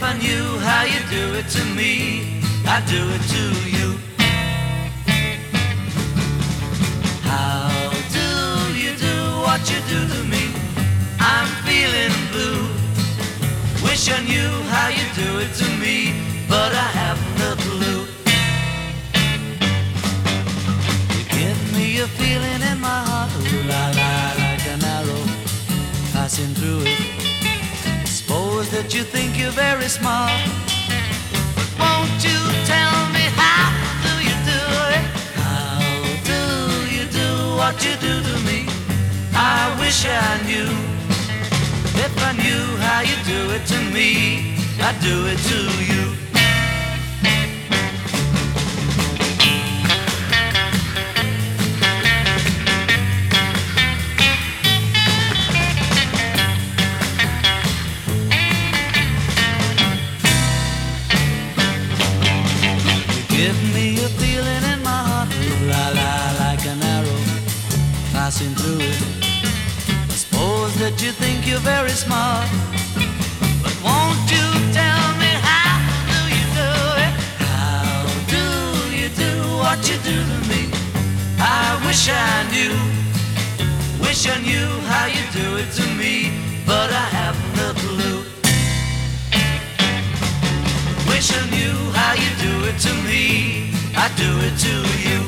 I knew how you do it to me, I'd do it to you. How do you do what you do to me? I'm feeling blue. Wish I knew how you do it to me, but I haven't a clue. You give me a feeling in my heart, ooh la la, like an arrow passing through it. Suppose that you think you're very smart, but won't you tell me how do you do it? How do you do what you do to me? I wish I knew. If I knew how you do it to me, I'd do it to you. Give me a feeling in my heart, ooh la la, like an arrow passing through it. Suppose that you think you're very smart, but won't you tell me how do you do it? How do you do what you do to me? I wish I knew. Wish I knew how you do it to me, but I haven't a clue. Wish I knew how you do it to me, I'd do it to you.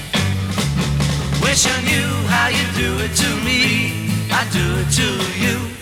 Wish I knew how you do it to me, I'd do it to you.